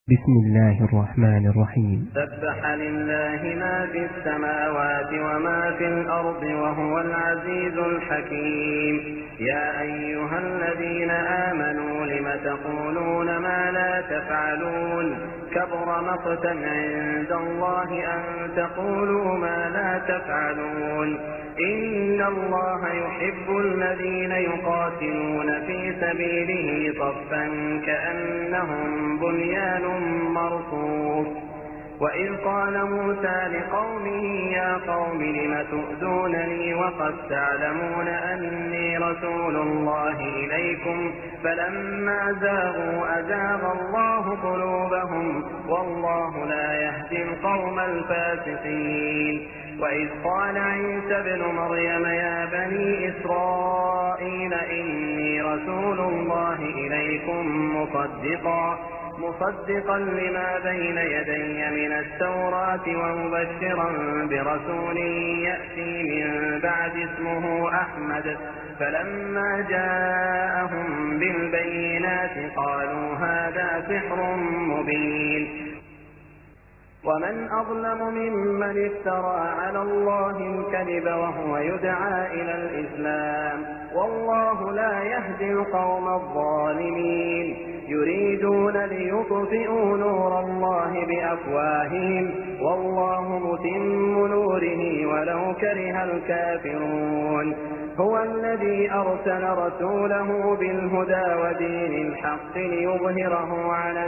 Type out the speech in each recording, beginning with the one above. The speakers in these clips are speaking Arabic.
بسم الله الرحمن الرحيم. سبح لله ما في السماوات وما في الأرض وهو العزيز الحكيم. يا أيها الذين آمنوا لم تقولون ما لا تفعلون كبر مقتا عند الله أن تقولوا ما لا تفعلون. إن الله يحب الذين يقاتلون في سبيله صفا كأنهم بنيان مرصوص. وإذ قال موسى لقومه يا قوم لم تؤذونني وقد تعلمون أني رسول الله إليكم فلما زاغوا أزاغ الله قلوبهم والله لا يهدي القوم الفاسقين. وإذ قال عيسى ابن مريم يا بني إسرائيل إني رسول الله إليكم مصدقا لما بين يدي من التوراة ومبشرا برسول يأتي من بعد اسمه أحمد. فلما جاءهم بالبينات قالوا هذا سحر مبين. ومن أظلم ممن افترى على الله الكذب وهو يدعى إلى الإسلام والله لا يهدي القوم الظالمين. يريدون ليطفئوا نور الله بأفواههم والله متم نوره ولو كره الكافرون. هو الذي أرسل رسوله بالهدى ودين الحق ليظهره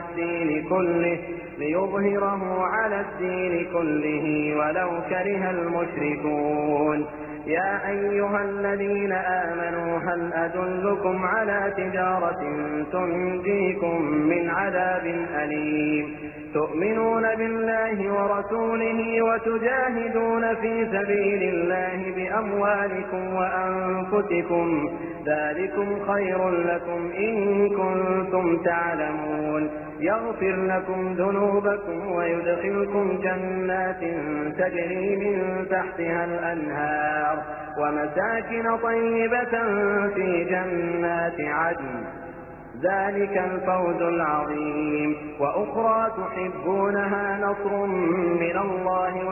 على الدين كله ولو كره المشركون. يا أيها الذين آمنوا هل أدلكم على تجارة تنجيكم من عذاب أليم تؤمنون بالله ورسوله وتجاهدون في سبيل الله بأموالكم وأنفسكم ذلكم خير لكم إن كنتم تعلمون. يغفر لكم ذنوبكم ويدخلكم جنات تجري من تحتها الأنهار ومساكن طيبة في جنات عدن ذلك الفوز العظيم. وأخرى تحبونها نصر من الله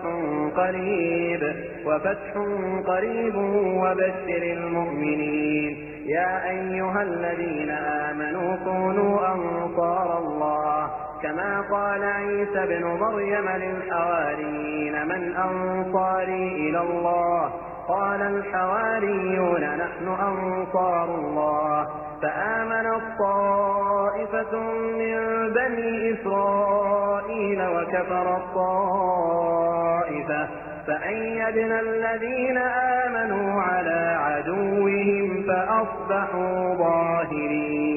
وفتح قريب وبشر المؤمنين. يا أيها الذين آمنوا كونوا أنصار الله كما قال عيسى ابن مريم للحواريين من أنصاري إلى الله قال الحواريون نحن أنصار الله. فآمنت طائفة من بني إسرائيل وكفرت طائفة فأيدنا الذين آمنوا على عدوهم فأصبحوا ظاهرين.